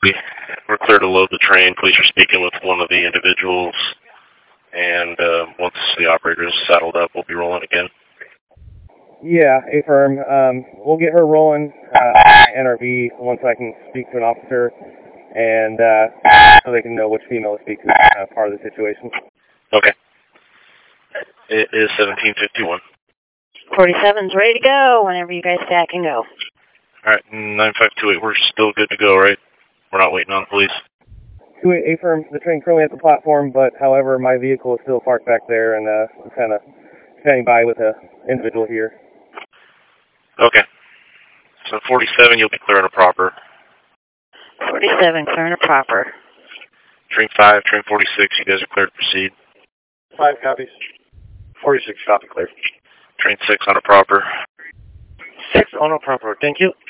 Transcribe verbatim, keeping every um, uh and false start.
We're clear to load the train. Police are speaking with one of the individuals, and uh, once the operator is saddled up, we'll be rolling again. Yeah, affirm. Um, we'll get her rolling uh, N R V once I can speak to an officer, and uh, so they can know which female to speak to uh, part of the situation. Okay. It is seventeen fifty-one. forty-seven's ready to go whenever you guys say I can go. All right, nine five two eight, we're still good to go, right? We're not waiting on the police. two eight affirm, the train currently at the platform, but however, my vehicle is still parked back there, and uh, I'm kind of standing by with an individual here. Okay. So forty-seven, you'll be clear and proper. forty-seven, clear and proper. Train five, train forty-six, you guys are clear to proceed. Five copies. forty-six copy clear. Train six on a proper. Six on a proper, thank you.